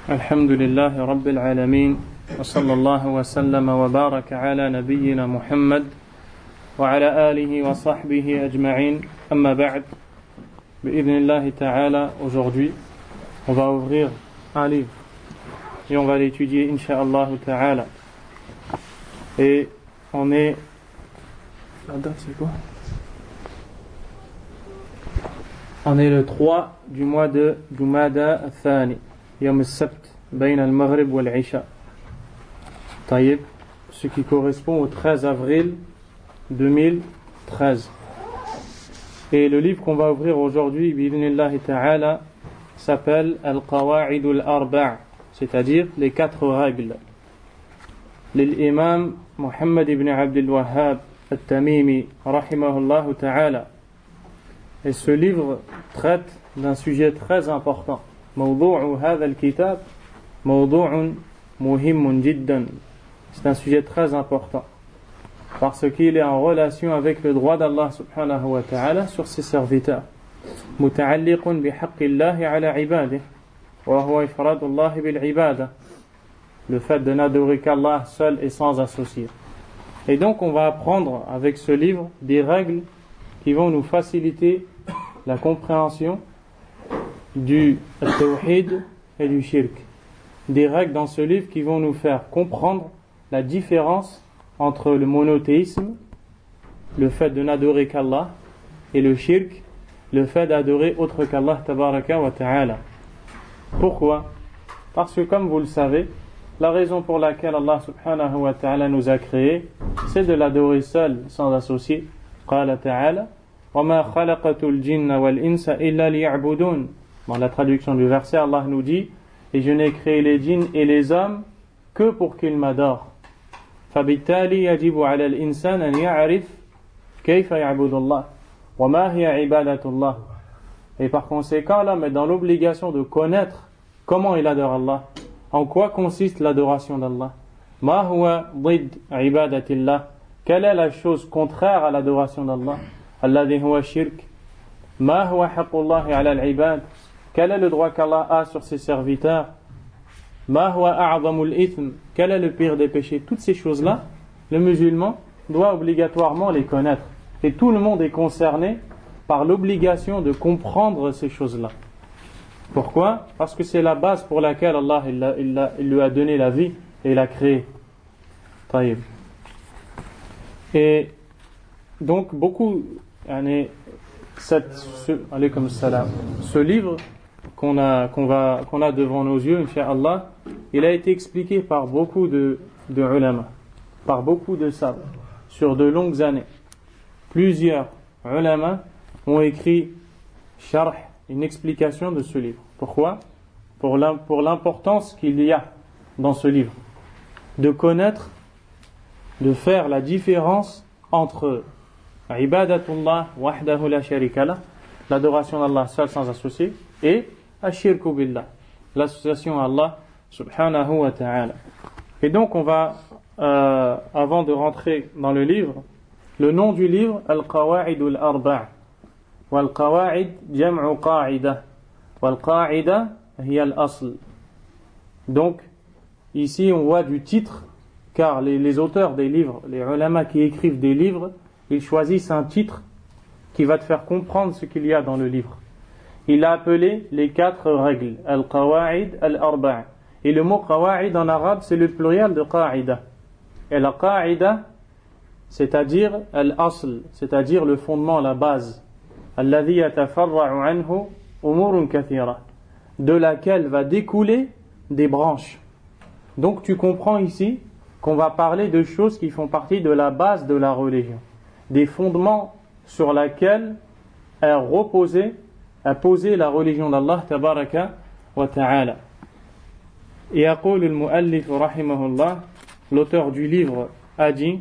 الحمد لله رب العالمين وصلى الله وسلم وبارك على نبينا محمد وعلى آله وصحبه أجمعين أما بعد بإذن الله تعالى. Aujourd'hui on va ouvrir un livre et on va l'étudier incha'Allah ta'ala, et on est, la date c'est quoi? On est le 3 du mois de Jumada al-Thani, Yom al-Sabt, Bayn al-Maghrib wal-Isha. Taïb, ce qui correspond au 13 avril 2013. Et le livre qu'on va ouvrir aujourd'hui, bi'idhnillahi ta'ala, s'appelle Al-Qawa'id al-Arba', c'est-à-dire les 4 règles. L'imam Muhammad ibn Abdul Wahhab al-Tamimi, rahimahullah ta'ala. Et ce livre traite d'un sujet très important. موضوع هذا الكتاب موضوع مهم جدا. C'est un sujet très important parce qu'il est en relation avec le droit d'Allah subhanahu wa ta'ala sur ses serviteurs. متعلق بحق الله على عباده وهو إفراد الله بالعبادة. Le fait de n'adorer qu'Allah seul et sans associé. Et donc on va apprendre avec ce livre des règles qui vont nous faciliter la compréhension du tawhid et du shirk. Des règles dans ce livre qui vont nous faire comprendre la différence entre le monothéisme, le fait de n'adorer qu'Allah, et le shirk, le fait d'adorer autre qu'Allah tabaraka wa ta'ala. Pourquoi? Parce que comme vous le savez, la raison pour laquelle Allah subhanahu wa ta'ala nous a créés, c'est de l'adorer seul, sans associé. Qala ta'ala وَمَا خَلَقَتُ الْجِنَّ وَالْإِنسَ إِلَّا لِيَعْبُدُونَ. Dans la traduction du verset, Allah nous dit: et je n'ai créé les djinns et les hommes que pour qu'ils m'adorent. فَبِالتَّالِي يَجِبُ عَلَى الْإِنسَانِ أَنْ يَعْرِفْ كَيْفَ يَعْبُدُ اللَّهِ وَمَا هِيَ عِبَادَةُ اللَّهِ. Et par conséquent, l'homme est dans l'obligation de connaître comment il adore Allah, en quoi consiste l'adoration d'Allah. مَا هُوَ ضِدْ عِبَادَةِ اللَّهِ. Quelle est la chose contraire à l'adoration d'Allah? الَّذِي هُوَ الشِّرْكُ. مَا هُوَ حَقُّ اللَّهِ عَلَى الْعِبَادِ. Quel est le droit qu'Allah a sur ses serviteurs? Ma huwa a'zamul itham. Quel est le pire des péchés? Toutes ces choses-là, le musulman doit obligatoirement les connaître. Et tout le monde est concerné par l'obligation de comprendre ces choses-là. Pourquoi? Parce que c'est la base pour laquelle Allah il lui a donné la vie et l'a créé. Taïb. Et donc beaucoup, ce livre qu'on a devant nos yeux, incha'Allah, il a été expliqué par beaucoup de ulama, par beaucoup de savants, sur de longues années. Plusieurs ulama ont écrit sharh, une explication de ce livre. Pourquoi? Pour l'importance qu'il y a dans ce livre, de connaître, de faire la différence entre ibadatullah wahdahu la sharika lah, l'adoration d'Allah seul sans associé, et ashirku billah, l'association à Allah subhanahu wa ta'ala. Et donc on va, avant de rentrer dans le livre, le nom du livre, Al-Qawa'id al-Arba'. Wal-Qawa'id jam'u qa'ida. Wal-Qa'ida hiya al-asl. Donc ici on voit du titre, car les auteurs des livres, les ulama qui écrivent des livres, ils choisissent un titre qui va te faire comprendre ce qu'il y a dans le livre. Il a appelé les 4 règles, Al-Qawa'id al-Arba'. Et le mot Qawa'id en arabe, c'est le pluriel de Qa'ida. Et la Qa'ida, c'est-à-dire Al-Asl, c'est-à-dire le fondement, la base. Alladhi yatafarra'u anhu umurun kathira, de laquelle va découler des branches. Donc tu comprends ici qu'on va parler de choses qui font partie de la base de la religion, des fondements sur lesquels est posé la religion d'Allah tabaraka wa ta'ala. Et yaqul al-muallif rahimahullah, l'auteur du livre a dit: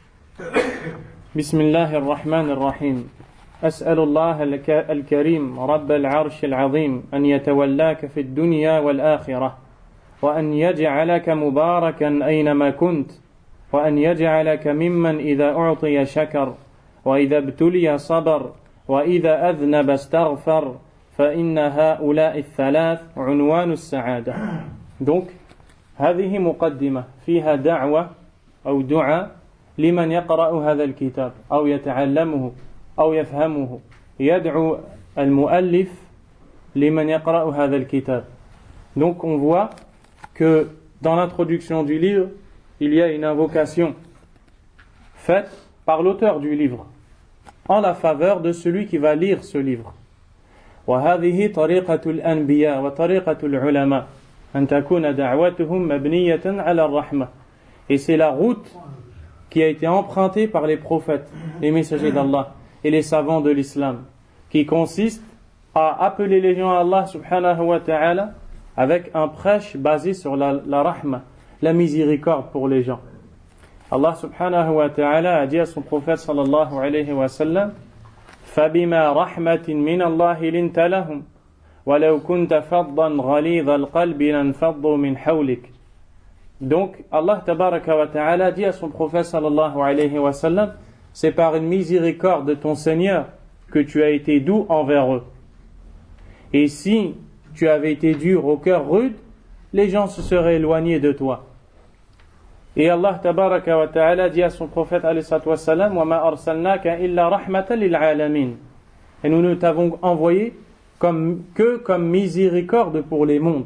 Bismillahir Rahmanir Rahim. As'alullah al-Karim Rabb al-Arsh al-Azim an yatawallaka fi ad-dunya wal-akhirah wa an yaj'alaka mubarakan aynama kunt wa an yaj'alaka mimman idha u'tiya shakar wa idha ibtuliya sabar وإذا أذنب استغفر فإن هؤلاء الثلاث عنوان السعادة. Donc, هذه مقدمة فيها دعوة أو دعاء لمن يقرأ هذا الكتاب أو يتعلمه أو يفهمه. يدعو المؤلف لمن يقرأ هذا الكتاب. Donc on voit que dans l'introduction du livre, il y a une invocation faite par l'auteur du livre en la faveur de celui qui va lire ce livre. وهذه طريقة الأنبياء وطريقة العلماء أن تكون دعوتهم مبنية على الرحمة. Et c'est la route qui a été empruntée par les prophètes, les messagers d'Allah et les savants de l'islam, qui consiste à appeler les gens à Allah subhanahu wa ta'ala avec un prêche basé sur la rahma, la miséricorde pour les gens. Allah subhanahu wa ta'ala a dit à son prophète sallallahu alayhi wa sallam: فَبِمَا رَحْمَةٍ مِّنَ اللَّهِ لِنْتَ لَهُمْ وَلَوْ كُنْتَ فَضًّا غَلِيظَ الْقَلْبِ لَانْفَضُّوا مِنْ حَوْلِكَ. Donc Allah tabaraka wa ta'ala dit à son prophète sallallahu alayhi wa sallam: c'est par une miséricorde de ton Seigneur que tu as été doux envers eux. Et si tu avais été dur au cœur rude, les gens se seraient éloignés de toi. Et Allah tabaraka wa ta'ala dit à son prophète alayhi salatu wa sallam: wa ma arsalnaka illa rahmatan lil alamin. Et nous ne t'avons envoyé comme miséricorde pour les mondes.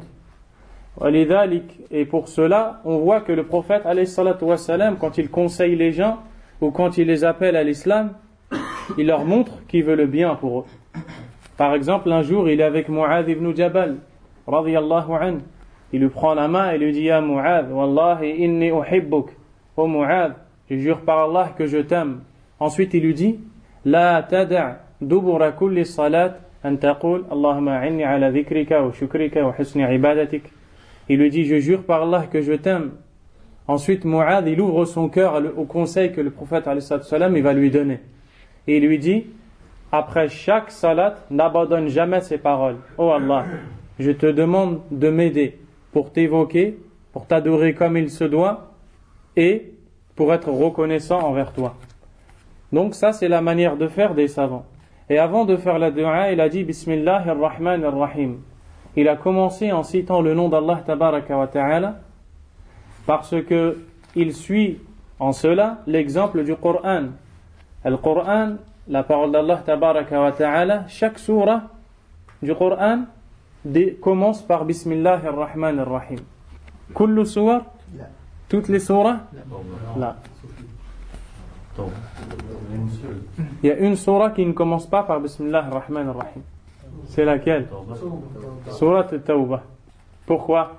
Et pour cela, on voit que le prophète alayhi salatu wa sallam, quand il conseille les gens ou quand il les appelle à l'islam, il leur montre qu'il veut le bien pour eux. Par exemple, un jour, il est avec Mu'adh ibn Jabal, radiyallahu anhu. Il lui prend la main et lui dit: Ya Mu'adh, wallahi inni uhibbuk. Oh Mu'adh, je jure par Allah que je t'aime. Ensuite, il lui dit: La tada' dubura kulli salat an taqul Allahumma a'inni ala dhikrika wa shukrika wa husni ibadatik. Il lui dit: je jure par Allah que je t'aime. Ensuite, Mu'adh, il ouvre son cœur au conseil que le prophète alayhi salam il va lui donner. Et il lui dit: après chaque salat, n'abandonne jamais ces paroles. Oh Allah, je te demande de m'aider pour t'évoquer, pour t'adorer comme il se doit et pour être reconnaissant envers toi. Donc ça, c'est la manière de faire des savants. Et avant de faire la dua, il a dit: Bismillahir Rahmanir Rahim. Il a commencé en citant le nom d'Allah tabaraka wa ta'ala parce que il suit en cela l'exemple du Coran. Le Coran, la parole d'Allah tabaraka wa ta'ala, chaque surah du Coran commence par Bismillahir Rahmanir Rahim. Kullu surah? Toutes les surahs? Là. Il y a une surah qui ne commence pas par Bismillahir Rahmanir Rahim. C'est laquelle? Surat al-Tawbah. Pourquoi?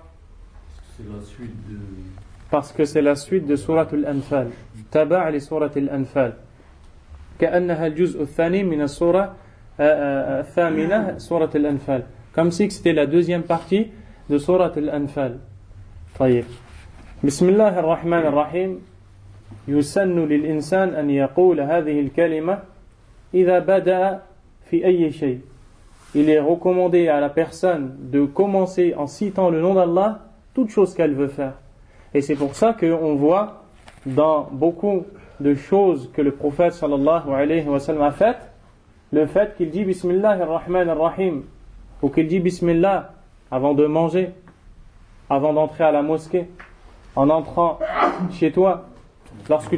Parce que c'est la suite de Surat al-Anfal. Taba' li Surat al-Anfal. كأنها الجزء الثاني من السورة الثامنة سورة الأنفال. Comme si c'était la deuxième partie de Surat al-Anfal. طيب. بسم الله الرحمن الرحيم. يسن للإنسان أن يقول هذه الكلمة إذا بدأ في أي شيء. Il est recommandé à la personne de commencer en citant le nom d'Allah toute chose qu'elle veut faire. Et c'est pour ça qu'on voit dans beaucoup de choses que le prophète sallallahu alayhi wa sallam a faites, le fait qu'il dit Bismillahir Rahmanir Rahim, ou qu'il dit Bismillah avant de manger, avant d'entrer à la mosquée, en entrant chez toi, lorsque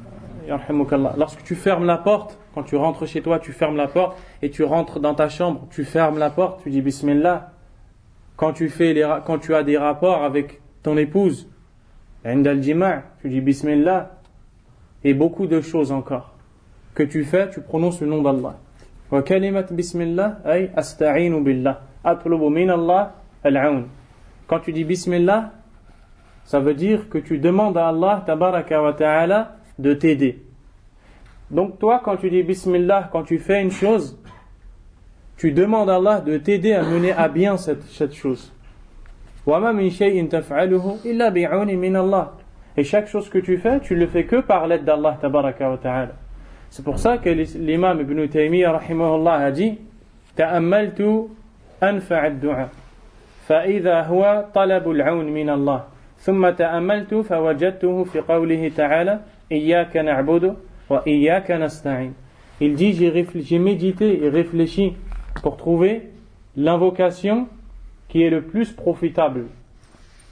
tu fermes la porte, quand tu rentres chez toi, tu fermes la porte et tu rentres dans ta chambre, tu fermes la porte, tu dis Bismillah. Quand tu as des rapports avec ton épouse, عند الجماع, tu dis Bismillah. Et beaucoup de choses encore que tu fais, tu prononces le nom d'Allah. Wa kalimat Bismillah ay asta'inu billah, atlubu min Allah al-aun. Quand tu dis Bismillah, ça veut dire que tu demandes à Allah tabaraka wa ta'ala de t'aider. Donc toi, quand tu dis Bismillah, quand tu fais une chose, tu demandes à Allah de t'aider à mener à bien cette chose. Wa ma min shay'in taf'aluhu illa bi'auni min Allah. Et chaque chose que tu fais, tu le fais que par l'aide d'Allah tabaraka wa ta'ala. C'est pour ça que l'imam Ibn Taymiyyah rahimahullah a dit: ta'ammaltu anfa' ad-du'a fa idha huwa talab al-'awn min Allah. ثم تأملت فوجدته في قوله تعالى إياك نعبد وإياك نستعين. Il dit: j'ai médité et réfléchi pour trouver l'invocation qui est le plus profitable.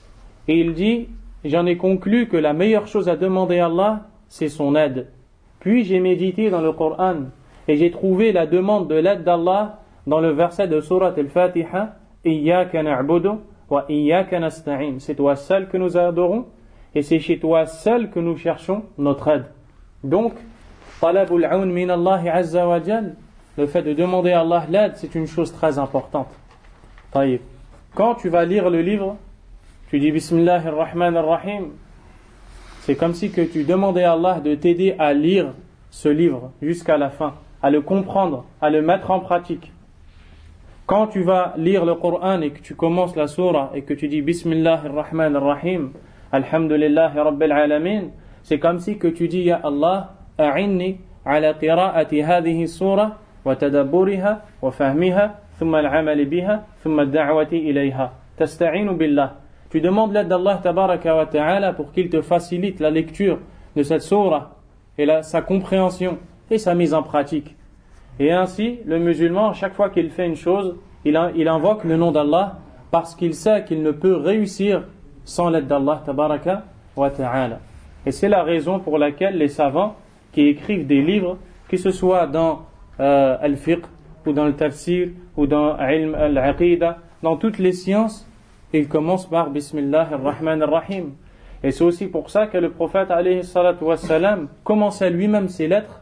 Et il dit, j'en ai conclu que la meilleure chose à demander à Allah, c'est son aide. Puis j'ai médité dans le Coran et j'ai trouvé la demande de l'aide d'Allah dans le verset de Surat al-Fatiha, Iyyaka na'budu wa iyyaka nasta'in. C'est toi seul que nous adorons et c'est chez toi seul que nous cherchons notre aide. Donc, talabul aun min Allah azza wa jal, le fait de demander à Allah l'aide, c'est une chose très importante. Taïb. Quand tu vas lire le livre, tu dis Bismillahir Rahmanir Rahim. C'est comme si que tu demandais à Allah de t'aider à lire ce livre jusqu'à la fin, à le comprendre, à le mettre en pratique. Quand tu vas lire le Coran et que tu commences la sourate et que tu dis Bismillahir Rahmanir Rahim, Alhamdulillahi Rabbil Alamin, c'est comme si que tu dis Ya Allah, a'inni ala qira'ati hadhihi surah wa tadabburiha wa fahmiha thumma al-'amali biha thumma ad-da'wati ilayha. Tasta'inu billah. Tu demandes l'aide d'Allah tabaraka wa ta'ala pour qu'il te facilite la lecture de cette sourate et sa compréhension et sa mise en pratique. Et ainsi, le musulman, chaque fois qu'il fait une chose, il invoque le nom d'Allah parce qu'il sait qu'il ne peut réussir sans l'aide d'Allah tabaraka wa ta'ala. Et c'est la raison pour laquelle les savants qui écrivent des livres, que ce soit dans al-fiqh ou dans le tafsir ou dans ilm al-aqida, dans toutes les sciences, ils commencent par Bismillahir Rahmanir Rahim. Et c'est aussi pour ça que le prophète alayhi salatu wassalam commençait lui-même ses lettres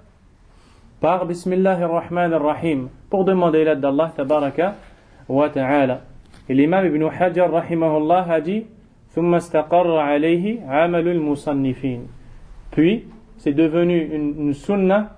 par Bismillahir Rahmanir Rahim pour demander l'aide d'Allah tabaraka wa ta'ala. Et l'imam Ibn Hajar rahimahullah a dit ثم استقر عليه عمل المصنفين. Puis c'est devenu une sunna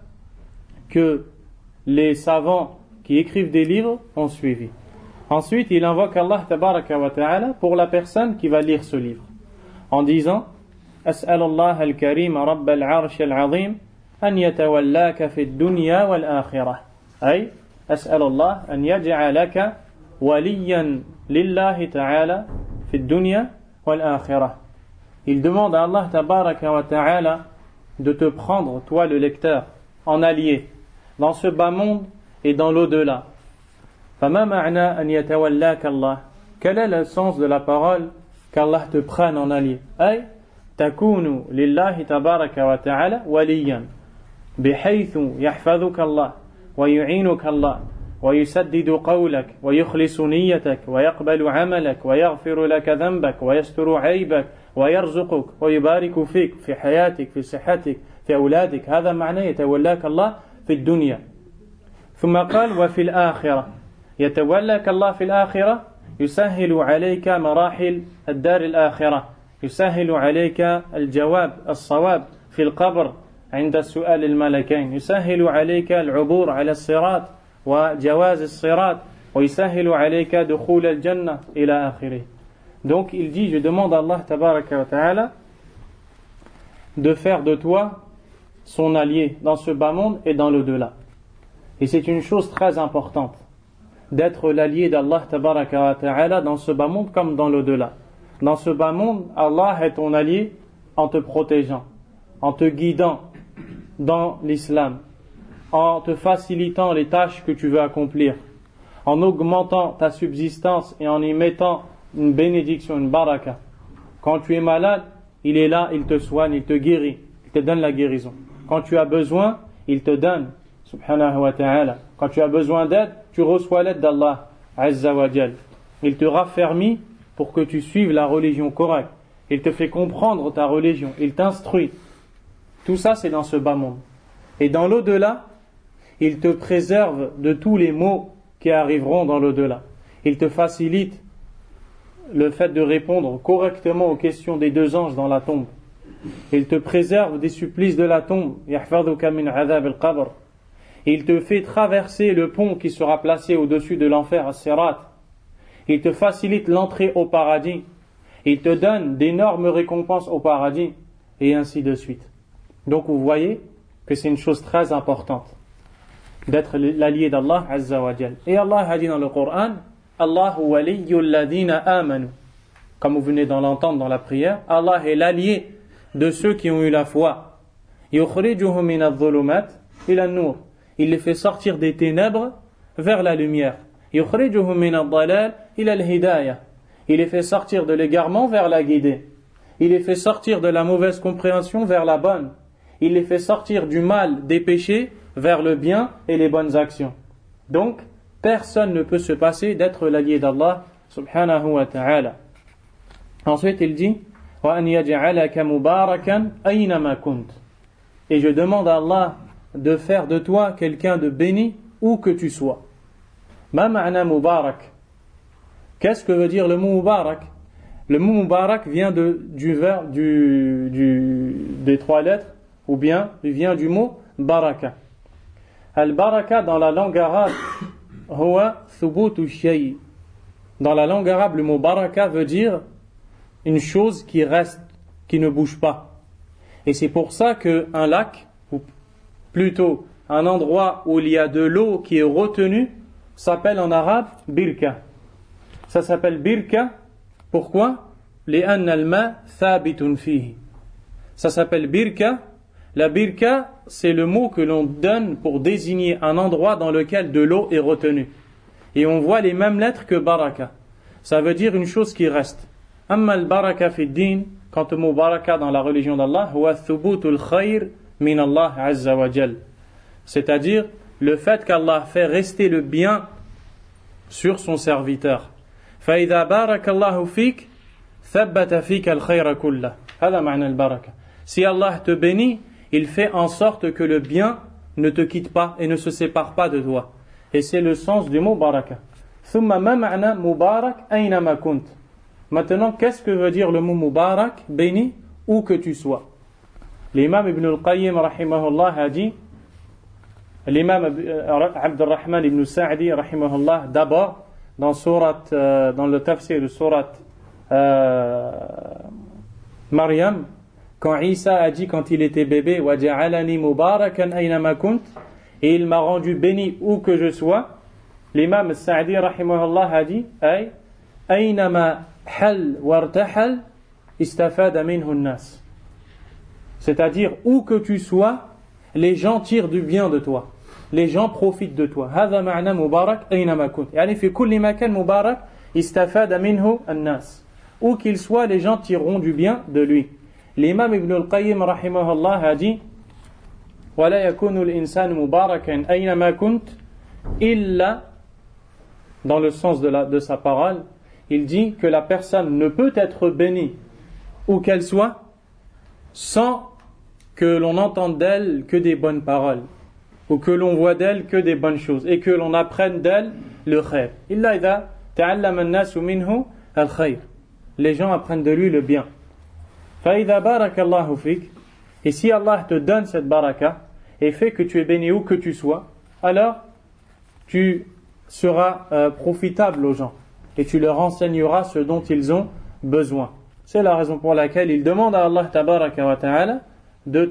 que les savants qui écrivent des livres ont suivi. Ensuite, il invoque Allah tabaraka wa ta'ala pour la personne qui va lire ce livre en disant أسأل الله الكريم رب العرش العظيم أن يتولاك في الدنيا والآخرة. أي أسأل الله أن يجعلك وليا لله تعالى في الدنيا والآخرة. Il demande à Allah tabaraka wa ta'ala de te prendre, toi le lecteur, en allié dans ce bas monde et dans l'au-delà. فما معنى أن يتولاك الله? Quel est le sens de la parole qu'Allah te prenne en allié? أي تكون لله تبارك وتعالى وليا بحيث يحفظك الله ويعينك الله ويسدد قولك ويخلص نيتك ويقبل عملك ويغفر لك ذنبك ويستر عيبك ويرزقك ويبارك فيك في حياتك في صحتك في أولادك. هذا معنى يتولاك الله في الدنيا. ثم قال وفي الآخرة يتولاك الله في الآخرة يسهل عليك مراحل الدار الآخرة، يسهل عليك الجواب الصواب في القبر عند السؤال الملكين، يسهل عليك العبور على الصراط وجواز الصراط ويسهل عليك دخول الجنة إلى آخره. Donc il dit, je demande à Allah tabaraka wa ta'ala de faire de toi son allié dans ce bas monde et dans l'au-delà. Et c'est une chose très importante d'être l'allié d'Allah tabaraka wa ta'ala dans ce bas monde comme dans l'au-delà. Dans ce bas monde, Allah est ton allié en te protégeant, en te guidant dans l'islam, en te facilitant les tâches que tu veux accomplir, en augmentant ta subsistance et en y mettant une bénédiction, une baraka. Quand tu es malade, il est là, il te soigne, il te guérit, il te donne la guérison. Quand tu as besoin, il te donne, subhanahu wa ta'ala. Quand tu as besoin d'aide, tu reçois l'aide d'Allah, azza wa jal. Il te raffermit pour que tu suives la religion correcte. Il te fait comprendre ta religion, il t'instruit. Tout ça, c'est dans ce bas monde. Et dans l'au-delà, il te préserve de tous les maux qui arriveront dans l'au-delà. Il te facilite le fait de répondre correctement aux questions des deux anges dans la tombe. Il te préserve des supplices de la tombe. يحفظك من عذاب القبر. Il te fait traverser le pont qui sera placé au-dessus de l'enfer, as-sirat. Il te facilite l'entrée au paradis. Il te donne d'énormes récompenses au paradis. Et ainsi de suite. Donc vous voyez que c'est une chose très importante d'être l'allié d'Allah azza wa jal. Et Allah a dit dans le Coran, Allahu waliyyul ladina amanu. Comme vous venez d'en l'entendre dans la prière, Allah est l'allié de ceux qui ont eu la foi. Yukhrijuhum min adh-dhulumat ila an-nur. Il les fait sortir des ténèbres vers la lumière. Yukhrijuhum min ad-dhalal ila al-hidayah. Il les fait sortir de l'égarement vers la guidée. Il les fait sortir de la mauvaise compréhension vers la bonne. Il les fait sortir du mal, des péchés, vers le bien et les bonnes actions. Donc, personne ne peut se passer d'être l'allié d'Allah subhanahu wa ta'ala. Ensuite, il dit وَأَنْ يَجْعَلَكَ مُبَارَكًا أَيْنَمَا كُنْتَ. Et je demande à Allah de faire de toi quelqu'un de béni où que tu sois. Ma ma'na mubarak. Qu'est-ce que veut dire le mot mubarak? Le mot mubarak vient des 3 lettres, ou bien il vient du mot baraka. Al-baraka dans la langue arabe, huwa thubutu shay. Dans la langue arabe, le mot baraka veut dire une chose qui reste, qui ne bouge pas. Et c'est pour ça qu'un lac, ou plutôt un endroit où il y a de l'eau qui est retenue, s'appelle en arabe birka. Ça s'appelle birka. Pourquoi? لأن الماء ثابت فيه. Ça s'appelle birka. La birka, c'est le mot que l'on donne pour désigner un endroit dans lequel de l'eau est retenue. Et on voit les mêmes lettres que baraka. Ça veut dire une chose qui reste. Amma al-baraka fi din, quant au mot baraka dans la religion d'Allah, huwa thubutul khayr min Allah azza wa jal. C'est-à-dire le fait qu'Allah fait rester le bien sur son serviteur. Fa idha baraka Allahu fik, thabbata fik al-khayra kullah. Hada ma'na al-baraka. Si Allah te bénit, il fait en sorte que le bien ne te quitte pas et ne se sépare pas de toi. Et c'est le sens du mot baraka. Thumma ma ma'na mubarak aynama kunt. Maintenant, qu'est-ce que veut dire le mot mubarak, béni, où que tu sois? L'imam Ibn al-Qayyim rahimahullah a dit, l'imam Abdurrahman ibn Sa'di rahimahullah, d'abord dans le tafsir de sourate Maryam, quand Isa a dit quand il était bébé waja'alani mubarakan aynama kunt, et il m'a rendu béni où que je sois, l'imam Sa'di rahimahullah a dit aynama hal wartahal istafada minhu an-nas. C'est-à-dire où que tu sois, les gens tirent du bien de toi, les gens profitent de toi. هذا معنى مبارك أينما كنت. يعني في كل مكان مبارك استفاد منه الناس. Où qu'il soit, les gens tireront du bien de lui. L'imam Ibn al-Qayyim rahimahullah a dit ولا يكون الإنسان مباركا أينما كنت إلا, dans le sens de sa parole, il dit que la personne ne peut être bénie où qu'elle soit sans que l'on entende d'elle que des bonnes paroles, ou que l'on voit d'elle que des bonnes choses, et que l'on apprenne d'elle le khayr. Illa idha ta'allama an-nasu minhu al-khayr. Les gens apprennent de lui le bien. Fa idha barakallahu fik. Et si Allah te donne cette baraka et fait que tu es béni où que tu sois, alors tu seras profitable aux gens et tu leur enseigneras ce dont ils ont besoin. C'est la raison pour laquelle il demande à Allah tabaraka wa ta'ala de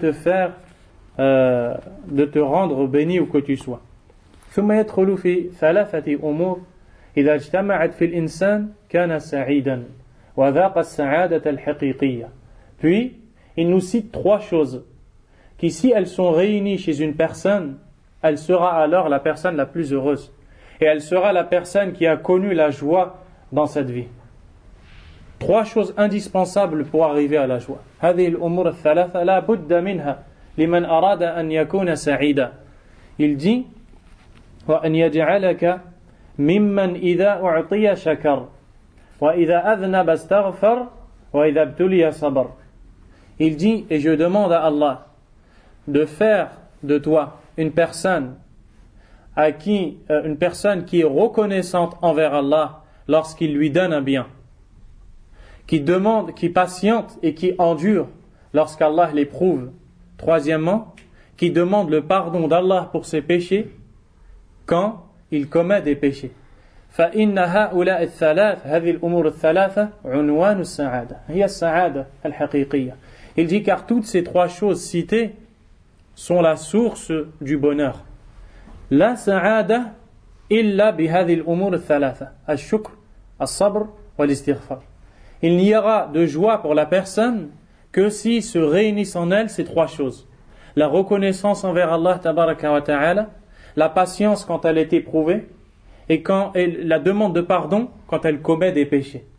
te rendre béni où que tu sois. ثم يدخل في 3 أمور إذا اجتمعت في الإنسان كان سعيدا وذاق السعادة الحقيقية. Puis il nous cite 3 choses qui, si elles sont réunies chez une personne, elle sera alors la personne la plus heureuse et elle sera la personne qui a connu la joie dans cette vie. 3 choses indispensables pour arriver à la joie. هذه الأمور الثلاثة لا بد منها لمن أراد أن يكون سعيدا. Il dit وأن يجعلك ممن إذا أعطي شكر وإذا أذنب استغفر وإذا ابتلي صبر. Il dit, et je demande à Allah de faire de toi une personne qui est reconnaissante envers Allah lorsqu'il lui donne un bien, qui patiente et qui endure lorsqu'Allah l'éprouve. Troisièmement, qui demande le pardon d'Allah pour ses péchés quand il commet des péchés. فإن هؤلاء الثلاث هذه الأمور الثلاثة عنوان السعادة هي السعادة الحقيقية. Il dit car toutes ces 3 choses citées sont la source du bonheur. لا سعادة إلا بهذه الأمور الثلاثة الشكر الصبر والاستغفار. Il n'y aura de joie pour la personne que si se réunissent en elle ces 3 choses. La reconnaissance envers Allah tabaraka wa ta'ala, la patience quand elle est éprouvée, et la demande de pardon quand elle commet des péchés.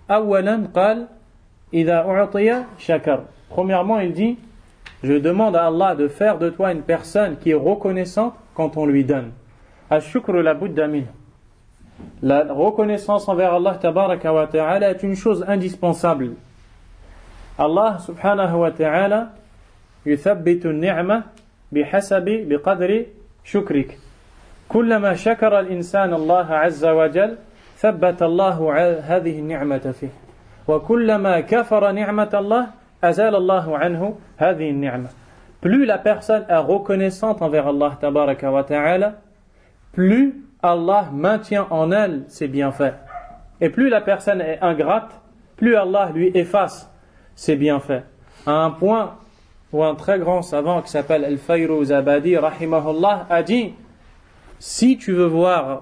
أولا قال إذا أعطي شكر. Premièrement, il dit, je demande à Allah de faire de toi une personne qui est reconnaissante quand on lui donne. Ash-shukr la budda min. La reconnaissance envers Allah tabaraka wa ta'ala est une chose indispensable. Allah subhanahu wa ta'ala يثبت النعمة بقدر شكرك. كلما شكر الإنسان الله عز وجل ثبت الله هذه النعمة فيه. وكلما كفر نعمة الله أزال الله عنه هذه النعمة. Plus la personne est reconnaissante envers Allah tabaraka wa ta'ala, plus Allah maintient en elle ses bienfaits. Et plus la personne est ingrate, plus Allah lui efface ses bienfaits. À un point où un très grand savant qui s'appelle Al-Fayruz Abadi rahimahullah a dit, si tu veux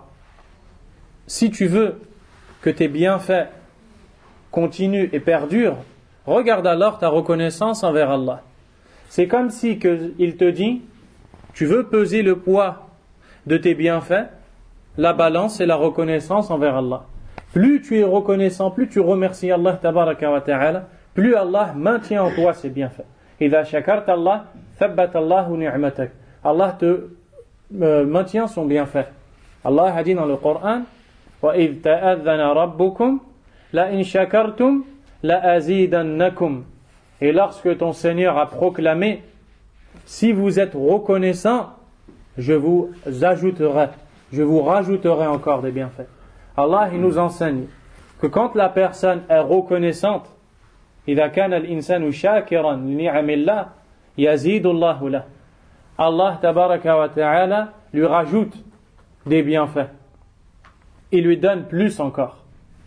que tes bienfaits continuent et perdurent, regarde alors ta reconnaissance envers Allah. C'est comme si il te dit, tu veux peser le poids de tes bienfaits, la balance et la reconnaissance envers Allah. Plus tu es reconnaissant, plus tu remercies Allah tabaraka wa ta'ala, plus Allah maintient en toi ses bienfaits. إذا شكرت الله ثبت الله نعمتك. Allah te maintient son bienfait. Allah a dit dans le Coran, وَإِذْ تَأَذَّنَ رَبُّكُمْ لَإِنْ شَكَرْتُمْ لَأَزِيدَنَّكُمْ. Et lorsque ton Seigneur a proclamé, si vous êtes reconnaissant, je vous rajouterai encore des bienfaits. Allah il nous enseigne que quand la personne est reconnaissante, إذا كان الإنسان شاكرا لنعم الله يزيد الله له. Allah tabaraka wa ta'ala lui rajoute des bienfaits. Il lui donne plus encore.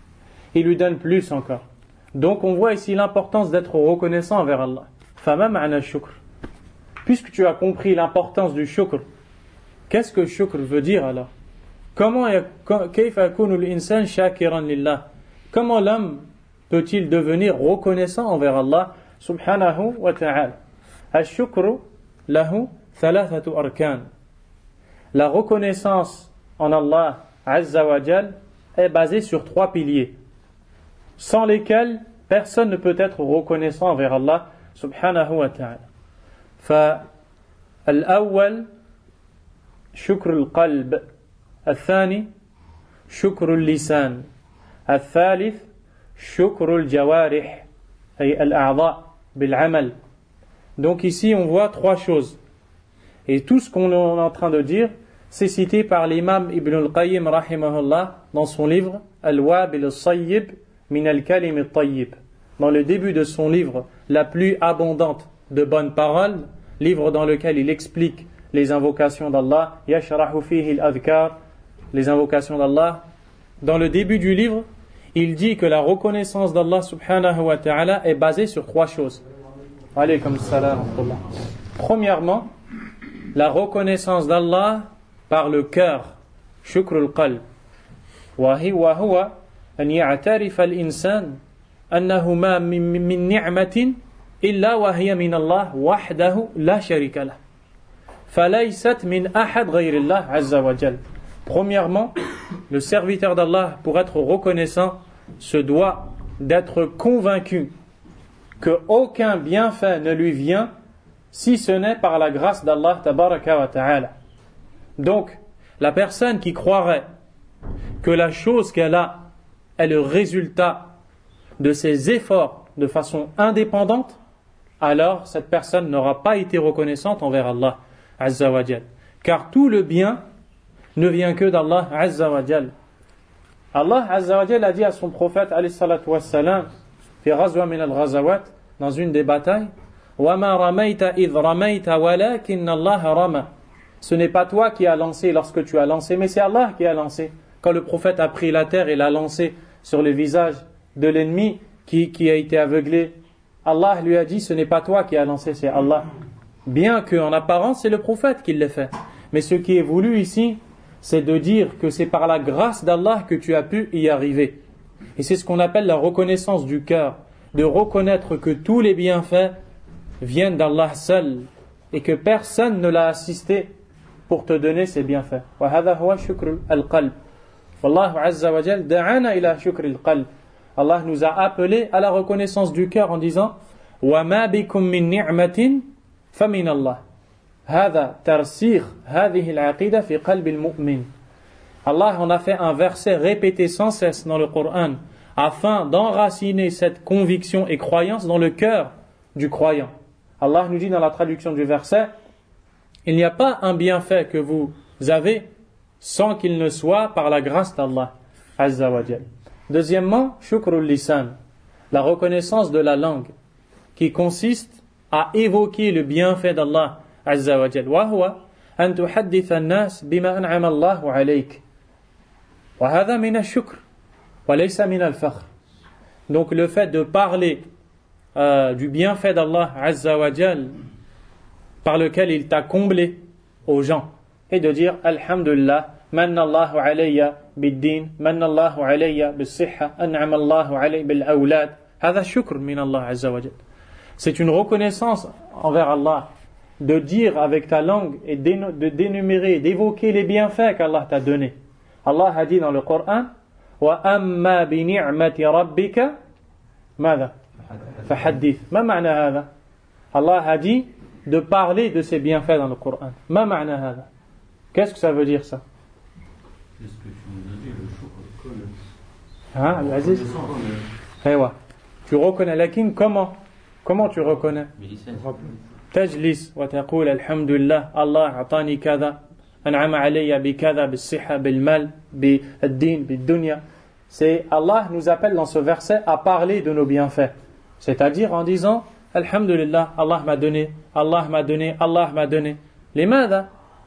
Donc on voit ici l'importance d'être reconnaissant envers Allah. فما معنى الشكر? Puisque tu as compris l'importance du shukr, qu'est-ce que shukr veut dire alors? كيف يكون الإنسان شاكرا لله? Comment l'homme peut-il devenir reconnaissant envers Allah subhanahu wa ta'ala? Ash-shukru lahu thalathatu arkan. La reconnaissance en Allah azza wa jal est basée sur 3 piliers, sans lesquels personne ne peut être reconnaissant envers Allah subhanahu wa ta'ala. فالأول شكر القلب، الثاني شكر اللسان، الثالث شكر الجوارح أي الأعضاء بالعمل. Donc ici on voit 3 choses. Et tout ce qu'on est en train de dire, c'est cité par l'imam Ibn al-Qayyim rahimahullah dans son livre Al-Wabil al-Sayyib min al-Kalim al-Tayyib. Dans le début de son livre, La pluie abondante de bonnes paroles, livre dans lequel il explique les invocations d'Allah, Yashrahu fihi al-adhkar, les invocations d'Allah. Dans le début du livre, il dit que la reconnaissance d'Allah subhanahu wa ta'ala est basée sur 3 choses. Alaykum salam. Premièrement, la reconnaissance d'Allah par le cœur, shukr al-qalb. Wa huwa an ya'tarif al-insan annahu ma min ni'matin illa wa hiya min Allah wahdahu la sharika lah. Falaysat min ahad ghayri Allah azza wa jal. Premièrement, le serviteur d'Allah, pour être reconnaissant, se doit d'être convaincu qu'aucun bienfait ne lui vient si ce n'est par la grâce d'Allah tabaraka wa ta'ala. Donc, la personne qui croirait que la chose qu'elle a est le résultat de ses efforts de façon indépendante, alors cette personne n'aura pas été reconnaissante envers Allah azza wa jal. Car tout le bien ne vient que d'Allah azza wa jal. Allah azza wa jal a dit à son prophète alayhi salatu wassalam fi ghazwa min al-ghazawat, dans une des batailles, wa ma ramayta idh ramayta walakin Allah rama. Ce n'est pas toi qui as lancé lorsque tu as lancé, mais c'est Allah qui a lancé. Quand le prophète a pris la terre et l'a lancé sur le visage de l'ennemi qui a été aveuglé, Allah lui a dit, ce n'est pas toi qui as lancé, c'est Allah. Bien qu'en apparence, c'est le prophète qui l'a fait. Mais ce qui est voulu ici, c'est de dire que c'est par la grâce d'Allah que tu as pu y arriver. Et c'est ce qu'on appelle la reconnaissance du cœur, de reconnaître que tous les bienfaits viennent d'Allah seul et que personne ne l'a assisté pour te donner ses bienfaits. وهذا هو شكر القلب. والله عز وجل دعانا إلى شكر القلب. Allah nous a appelés à la reconnaissance du cœur en disant وَمَا بِكُم مِّن نِعْمَةٍ فَمِنَ اللَّهِ هذا ترسيخ هذه العقيدة في قلب المؤمن. Allah en a fait un verset répété sans cesse dans le Coran afin d'enraciner cette conviction et croyance dans le cœur du croyant. Allah nous dit dans la traduction du verset, il n'y a pas un bienfait que vous avez sans qu'il ne soit par la grâce d'Allah Azza wa Jal. Deuxièmement, shukrul lisan, la reconnaissance de la langue qui consiste à évoquer le bienfait d'Allah Azza wa Jal. Wa huwa an tuhadditha an-nas bima an'ama Allahu alayk. Wa hadha min ash-shukr wa laysa min al-fakhr. Donc le fait de parler du bienfait d'Allah Azza wa Jal par lequel il t'a comblé aux gens et de dire Alhamdulillah, manna Allahu alayya bid-din, manna Allahu alayya bis-sihha, an'ama Allahu alayya bil-awlad. Hadha shukr min Allah Azza wa Jal. C'est une reconnaissance envers Allah de dire avec ta langue et de d'énumérer, d'évoquer les bienfaits qu'Allah t'a donnés. Allah a dit dans le Coran wa amma bi ni'mati rabbika madha fahaddith. Ma ma'na hadha? Allah a dit de parler de ses bienfaits dans le Coran. Ma ma'na hadha? Qu'est-ce que ça veut dire ça? C'est ce que tu nous as dit, le shukr. Hein, Aziz? Ewa. Tu reconnais lakin comment tu reconnais? تجلس وتقول الحمد لله الله أعطاني كذا أنعم علي بكذا بالصحة بالمال بالدين بالدنيا. C'est Allah nous appelle dans ce verset à parler de nos bienfaits, c'est-à-dire en disant Alhamdulillah, Allah m'a donné, Allah m'a donné, Allah m'a donné. لماذا؟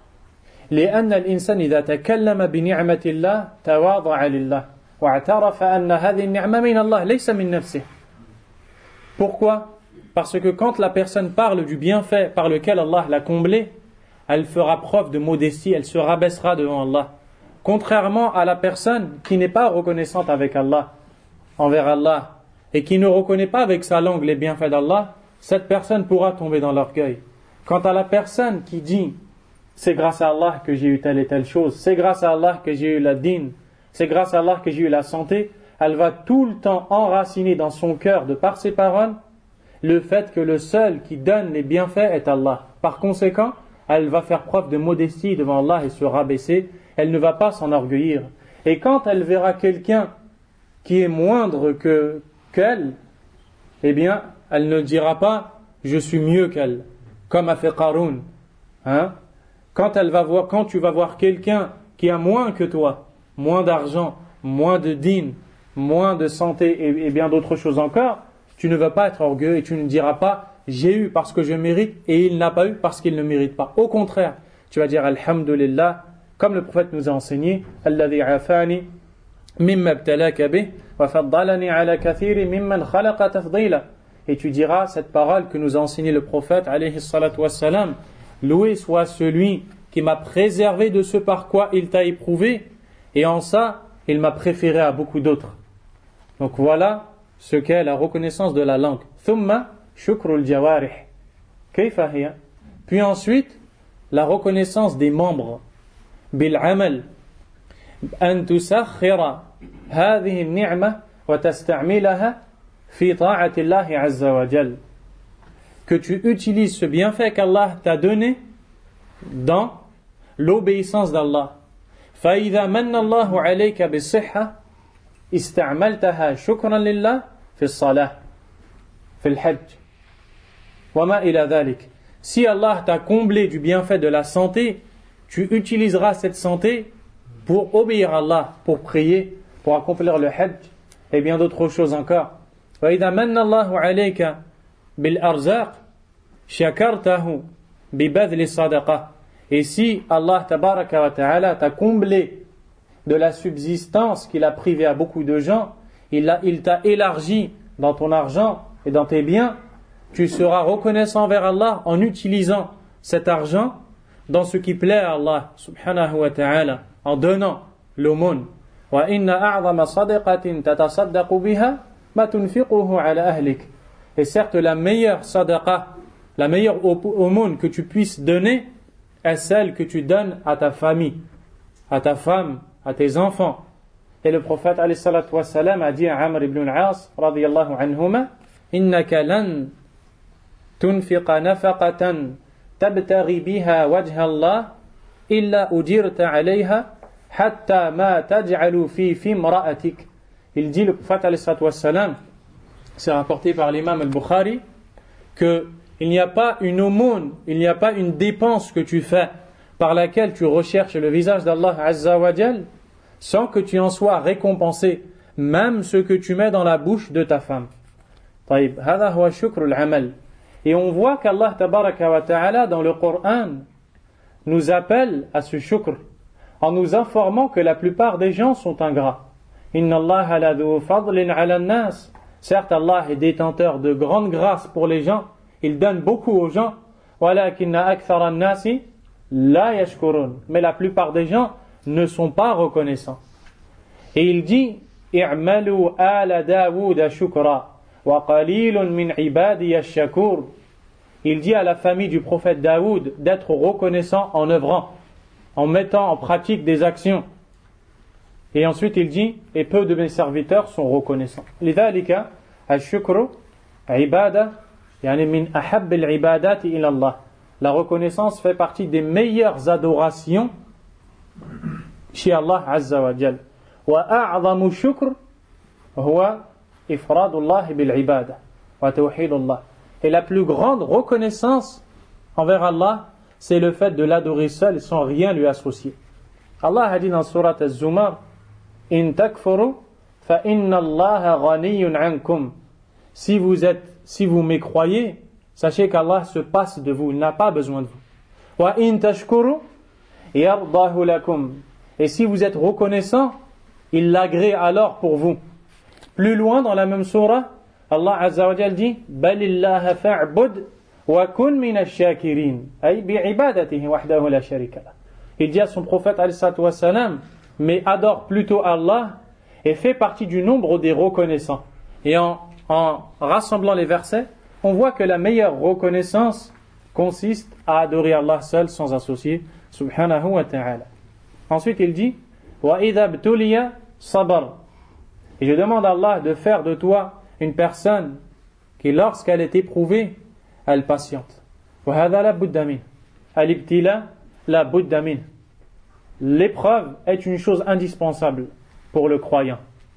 لأن الإنسان إذا تكلم بنعمة الله تواضع لله واعترف أن هذه النعمة من الله ليس من نفسه. Pourquoi? Parce que quand la personne parle du bienfait par lequel Allah l'a comblé, elle fera preuve de modestie, elle se rabaissera devant Allah. Contrairement à la personne qui n'est pas reconnaissante avec Allah, envers Allah, et qui ne reconnaît pas avec sa langue les bienfaits d'Allah, cette personne pourra tomber dans l'orgueil. Quant à la personne qui dit « c'est grâce à Allah que j'ai eu telle et telle chose, c'est grâce à Allah que j'ai eu la dîne, c'est grâce à Allah que j'ai eu la santé », elle va tout le temps enraciner dans son cœur, de par ses paroles, le fait que le seul qui donne les bienfaits est Allah. Par conséquent, elle va faire preuve de modestie devant Allah et se rabaisser. Elle ne va pas s'enorgueillir. Et quand elle verra quelqu'un qui est moindre qu'elle, eh bien, elle ne dira pas « je suis mieux qu'elle », comme a fait Qarun. Hein? Quand tu vas voir quelqu'un qui a moins que toi, moins d'argent, moins de dîne, moins de santé et bien d'autres choses encore, tu ne vas pas être orgueilleux et tu ne diras pas j'ai eu parce que je mérite et il n'a pas eu parce qu'il ne mérite pas. Au contraire, tu vas dire Alhamdulillah, comme le prophète nous a enseigné, Alladhi afani mimma ibtalaka bih wa faddalani ala kathiri mimman khalaqa tafdila. Et tu diras cette parole que nous a enseigné le prophète alayhi salatu wassalam, loué soit celui qui m'a préservé de ce par quoi il t'a éprouvé et en ça il m'a préféré à beaucoup d'autres. Donc voilà ce qu'est la reconnaissance de la langue. Thumma shukrul jawarih. Kayfa hiya? Puis ensuite, la reconnaissance des membres. Bil amal. An tusakhira hadhihi an-ni'ma wa tasta'milaha fi ta'ati Allah azza wa jal. Que tu utilises ce bienfait qu'Allah t'a donné dans l'obéissance d'Allah. Fa idha manna Allahu alayka bis-sihha استعملتها شكرا لله في الصلاة في الحج وما إلى ذلك. Si Allah t'a comblé du bienfait de la santé, tu utiliseras cette santé pour obéir à Allah, pour prier, pour accomplir le hajj et bien d'autres choses encore. وإذا من الله عليك بالأرزاق شكرته ببذل الصدقة. Et si Allah tabaraka wa ta'ala t'a comblé de la subsistance qu'il a privé à beaucoup de gens, il t'a élargi dans ton argent et dans tes biens, tu seras reconnaissant envers Allah en utilisant cet argent dans ce qui plaît à Allah subhanahu wa ta'ala, en donnant l'aumône. Wa inna a'zama sadaqatin tatasaddaqu biha ma tunfiquhu ala ahlik. Et certes, la meilleure sadaqa, la meilleure aumône que tu puisses donner est celle que tu donnes à ta famille, à ta femme, à tes enfants. Et le prophète alayhi salatu wassalam a dit à Amr ibn al-As radiyallahu anhuma, innaka lan tunfiqa nafaqatan tabtaghi biha wajha Allah illa ujirta alayha hatta ma taj'alu fi imra'atik. Il dit, le prophète alayhi salatu wassalam, c'est rapporté par l'imam al-Bukhari, que il n'y a pas une aumône, il n'y a pas une dépense que tu fais par laquelle tu recherches le visage d'Allah Azza wa Jal sans que tu en sois récompensé, même ce que tu mets dans la bouche de ta femme. طيب, هذا هو شكر العمل. Et on voit qu'Allah tabaraka wa ta'ala dans le Coran nous appelle à ce shukr en nous informant que la plupart des gens sont ingrats. Inna Allah la dhu fadlin ala nas. Certes, Allah est détenteur de grandes grâces pour les gens, il donne beaucoup aux gens. Walakinna akthara an-nasi la yashkurun. Mais la plupart des gens ne sont pas reconnaissants. Et il dit, i'malu ala Daoud shukra wa qalilun min ibadiy ash-shakur. Il dit à la famille du prophète Daoud d'être reconnaissant en œuvrant, en mettant en pratique des actions. Et ensuite il dit, et peu de mes serviteurs sont reconnaissants. لذلك الشكر عبادة يعني من أحب العبادات إلى الله. La reconnaissance fait partie des meilleures adorations chez Allah Azza wa Jal. وأعظم الشكر هو إفراد الله بالعبادة وتوحيد الله. Et la plus grande reconnaissance envers Allah, c'est le fait de l'adorer seul sans rien lui associer. Allah a dit dans Surat Az-Zumar, In takfuru fa inna Allah ghaniyun ankum. Si vous mécroyez, sachez qu'Allah se passe de vous, il n'a pas besoin de vous. Wa in tashkuru yardahu lakum. Et si vous êtes reconnaissant, il l'agrée alors pour vous. Plus loin dans la même surah, Allah Azza wa Jal dit Balillaha fa'bud wa kun min ash-shakirin. Ay bi'ibadatihi wahdahu la sharika lah. Il dit à son prophète alayhi salatu wa salam, mais adore plutôt Allah et fait partie du nombre des reconnaissants. Et en rassemblant les versets, on voit que la meilleure reconnaissance consiste à adorer Allah seul sans associer, subhanahu wa ta'ala. Ensuite il dit wa idha btuliya sabar. Et je demande à Allah de faire de toi une personne qui, lorsqu'elle est éprouvée, elle patiente. Wa hadha la budda min. Al-ibtila la budda min. L'épreuve est une chose indispensable pour le croyant.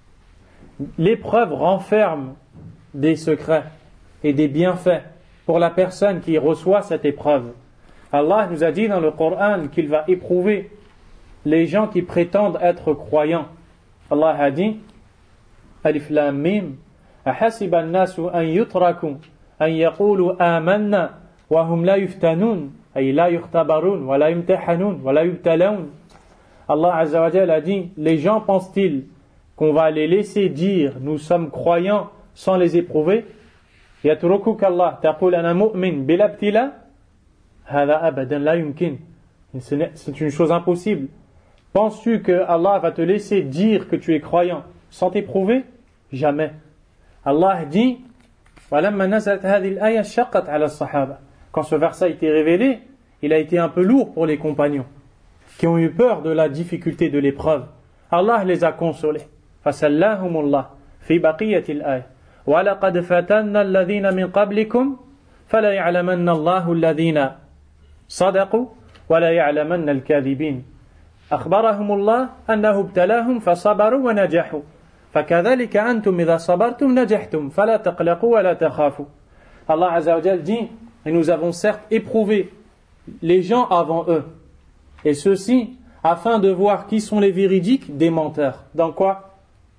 L'épreuve renferme des secrets et des bienfaits pour la personne qui reçoit cette épreuve. Allah nous a dit dans le Coran qu'il va éprouver les gens qui prétendent être croyants. Allah a dit Alif Lam Mim Ahasiba an-nasu an yutraku an yaqulu amanna wa hum la yuftanun ay la yukhtabarun wa la yumtahanun wa la yubtalun. Allah Azza wa Jalla a dit, les gens pensent-ils qu'on va les laisser dire nous sommes croyants sans les éprouver? Yatrukuk Allah taqul ana mu'min bila ibtila hada abadan la yumkin. C'est une chose impossible. Penses-tu que Allah va te laisser dire que tu es croyant sans t'éprouver? Jamais. Allah dit walamma nazalat hadhihi al-aya shaqqat ala as-sahaba. Quand ce verset a été révélé, il a été un peu lourd pour les compagnons qui ont eu peur de la difficulté de l'épreuve. Allah les a consolés. Fasallahumullah fi baqiyatil ayah. Wa laqad fatanna alladhina min qablikum fala ya'lamanna Allahu alladhina sadaqu wa la ya'lamanna al-kadhibin. Akhbarahumullah annahu ibtalahum fasabaru wa najahu. Fakadhalika antum idha sabartum najahtum fala taqlaqu wa la takhafu. Allah Azza wa Jalla dit, et nous avons certes éprouvé les gens avant eux. Et ceci, afin de voir qui sont les véridiques des menteurs. Dans quoi?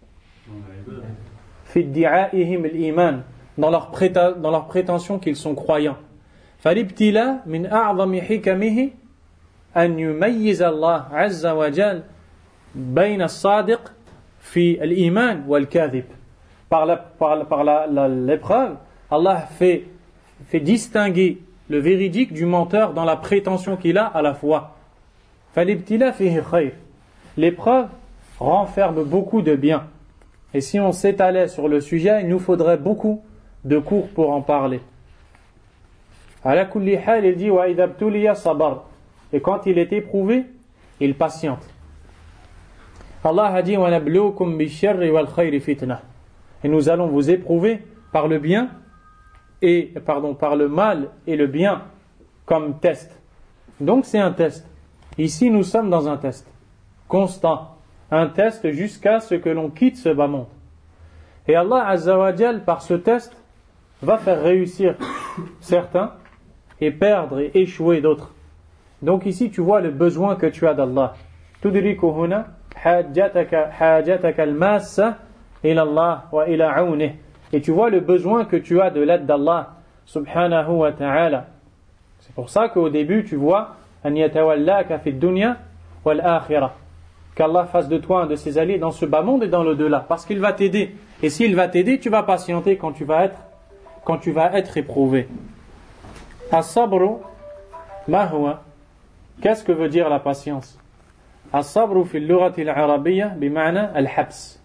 Dans leur prétention qu'ils sont croyants. فَالِبْتِلَا مِنْ أَعْظَمِ حِكَمِهِ أَنْ يُمَيِّزَ اللَّهُ عَزَّ وَجَلَّ بَيْنَ الصَّادِقِ فِي الْإِيمَانِ وَالْكَاذِبِ. Par l'épreuve, Allah fait distinguer le véridique du menteur dans la prétention qu'il a à la foi. L'épreuve renferme beaucoup de biens. Et si on s'étalait sur le sujet, il nous faudrait beaucoup de cours pour en parler. Ala kulli hal, il dit wa idha btuliya sabar. Et quand il est éprouvé, il patiente. Allah a dit وَنَبْلُوكُمْ بِالشَّرِّ وَالْخَيْرِ فِتْنَةً. Et nous allons vous éprouver par le bien par le mal et le bien comme test. Donc c'est un test. Ici nous sommes dans un test constant, un test jusqu'à ce que l'on quitte ce bas monde. Et Allah Azza wa Jal, par ce test, va faire réussir certains et perdre et échouer d'autres. Donc ici tu vois le besoin que tu as d'Allah. Tudriku huna hajataka al-massa ila Allah wa ila aunih. Et tu vois le besoin que tu as de l'aide d'Allah subhanahu wa ta'ala. C'est pour ça qu'au début tu vois an yatawallaka fi dunya wal akhirah, qu'Allah fasse de toi un de ses alliés dans ce bas monde et dans l'au-delà, parce qu'il va t'aider. Et s'il va t'aider, tu vas patienter quand tu vas être éprouvé. As-sabru ma huwa? Qu'est-ce que veut dire la patience? As-sabru fi al-lughati al-arabiyya bima'na al-habs.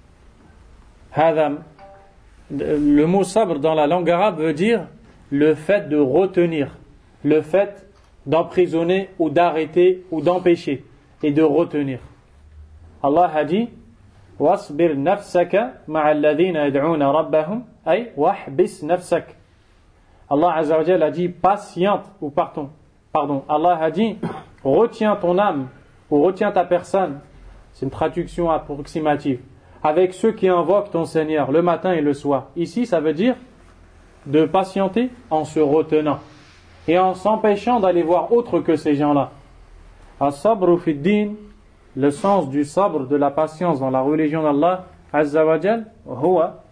Le mot sabr dans la langue arabe veut dire le fait de retenir, le fait d'emprisonner ou d'arrêter ou d'empêcher et de retenir. Allah a dit wasbir nafsaka ma'a alladhina yad'una rabbahum ay wahbis nafsak. Allah Azza wa Jalla a dit patiente ou pardon. Allah a dit retiens ton âme ou retiens ta personne. C'est une traduction approximative. Avec ceux qui invoquent ton Seigneur le matin et le soir. Ici, ça veut dire de patienter en se retenant et en s'empêchant d'aller voir autre que ces gens-là. As-sabru fi din, le sens du sabr, de la patience dans la religion d'Allah Azza wa Jal, huwa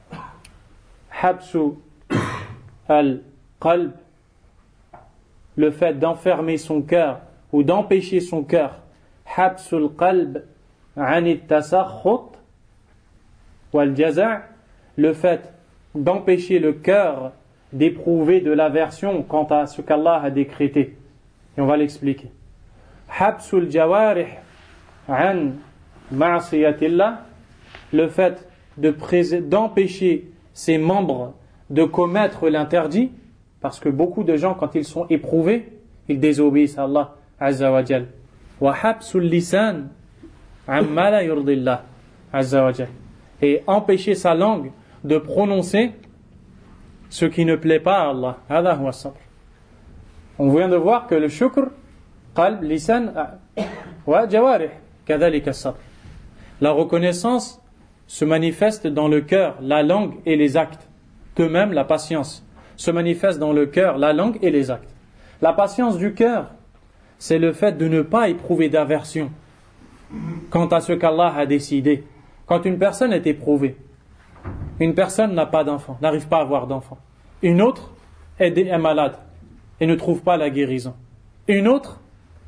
habsu al-qalb, le fait d'enfermer son cœur ou d'empêcher son cœur, habsu al-qalb an at-tasakhut wal jaza', le fait d'empêcher le cœur d'éprouver de l'aversion quant à ce qu'Allah a décrété. Et on va l'expliquer. Habsul jawarih an ma'siyatillah, le fait d'empêcher ses membres de commettre l'interdit, parce que beaucoup de gens, quand ils sont éprouvés, ils désobéissent à Allah Azza wa Jal. Wa habsul lisan an ma la yurdillah Azza wa Jal, et empêcher sa langue de prononcer ce qui ne plaît pas à Allah. Hada huwa sabr. On vient de voir que le shukr, qalb, lisan wa jawarih, kadhalika sabr. La reconnaissance se manifeste dans le cœur, la langue et les actes. De même, la patience se manifeste dans le cœur, la langue et les actes. La patience du cœur, c'est le fait de ne pas éprouver d'aversion quant à ce qu'Allah a décidé. Quand une personne est éprouvée, une personne n'a pas d'enfant, n'arrive pas à avoir d'enfant. Une autre est malade et ne trouve pas la guérison. Une autre